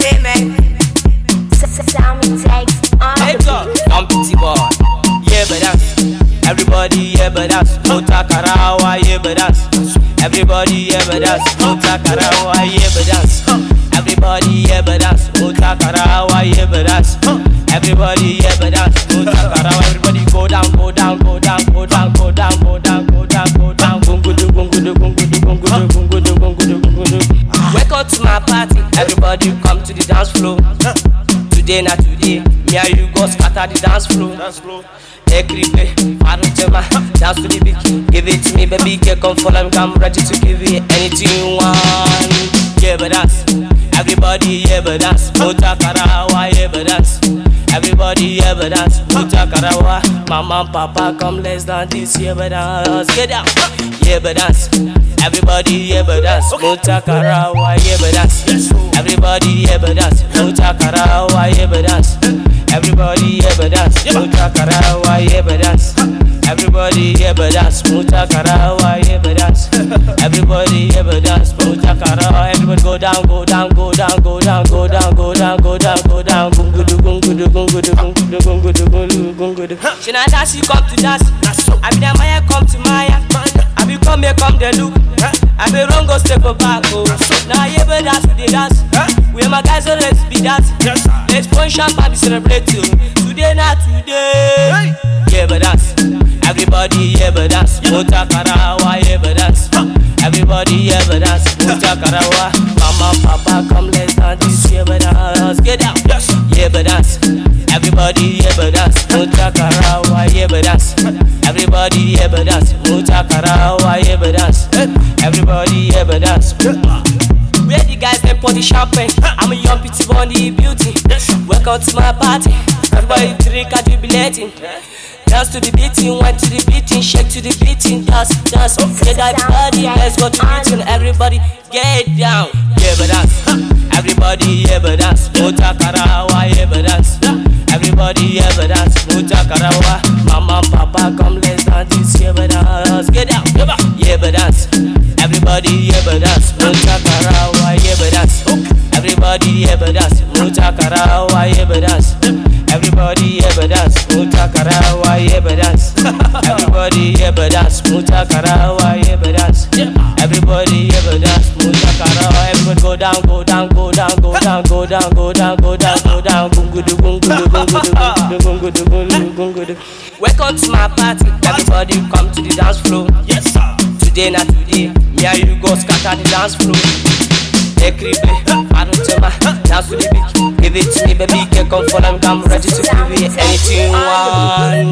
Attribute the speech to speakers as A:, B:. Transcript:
A: Payment. Sound takes on
B: Hey, go. I'm pretty boy. Yeah, but dance. Everybody, yeah, but dance. Ota Karawa, yeah, but dance. Everybody, yeah, but dance. Ota Karawa, yeah, but dance. Everybody, yeah, but dance. Ota Karawa, yeah, but dance. Everybody, yeah, but dance. Ota Karawa, everybody go down, go down, go down, go down, go down, go down, go down, go down. Gungudu, gungudu, gungudu, gungudu, gungudu, gungudu, gungudu. Welcome to my party. Everybody come to the dance floor. Today, not today. Me and you go scatter the dance floor. Hey, creepy, Farutema, dance to the beat. Give it to me, baby, girl, come follow me. I'm ready to give you anything you want. Yeah, but dance. Everybody, yeah, but dance. Ota Karawa, yeah, but dance. Everybody, yeah, but dance. Ota Karawa. Mama and Papa, come, let's dance this, yeah, but dance. Get down, yeah, but dance. Everybody, yeah, but dance. Ota Karawa, yeah, but dance. Everybody, yeah, but dance. Ota Karawa, yeah, but dance. Everybody, yeah, but dance. Ota Karawa, yeah, but dance. Everybody, yeah, but dance. Ota Karawa, yeah, but dance. Everybody, yeah, but dance. Ota Karawa. Everybody go down, go down, go down, go down, go down, go down, go down, go down. Gungudu, gungudu, gungudu, gungudu, gungudu, gungudu, gungudu. Shina dance, you come to dance. I be the Maya, come to Maya. I be come here, come the look. I be wrong, go step back. Oh, now yeah, but dance, we dance. We my guys, so let's be dance. Let's point champagne, we celebrate you. Today, not today. Yeah, but dance. Everybody, yeah, but dance. Ota Karawa, yeah, but dance. Everybody, yeah, but dance. Ota Karawa. Mama, Papa, come, let's dance this, yeah, but dance. Get down, yeah, but dance. Everybody, yeah, but dance. Ota Karawa, yeah, but dance. Everybody, yeah, but dance. Ota Karawa, yeah, but dance. Everybody, yeah, but dance. Where the guys them pour the champagne? I'm a young pretty boy in the beauty. Welcome to my party. Everybody drink and jubilating. Dance to the beating, went to the beating, shake to the beating, dance, dance. Get that body, let's go to the beating. Everybody get down, yeah, but dance. Everybody, yeah, but dance. Ota Karawa, yeah, but dance. Everybody, yeah, but dance. Ota Karawa. Mama and Papa, come, let's dance this, yeah, but dance. Get down, yeah, but dance. Everybody, yeah, but dance. Ota Karawa, yeah, but dance. Everybody, yeah, but dance. Ota Karawa, yeah, but dance. Everybody, yeah, but dance. Ota Karawa, yeah, but dance. Everybody, yeah, but dance. Ota Karawa, yeah, but dance. Everybody, yeah, but dance. Ota Karawa. Everybody go down, go down, go down, go down, go down, go down, go down, go down. Gungudu, gungudu, gungudu, gungudu, gungudu, gungudu. Welcome to my party. Everybody come to the dance floor. Yes, sir. Today, not today. Me and you go scatter the dance floor. Hey, creepy, Farutema, dance to the beat. Give it to me, baby, girl, come follow me. I'm ready to give you anything you want.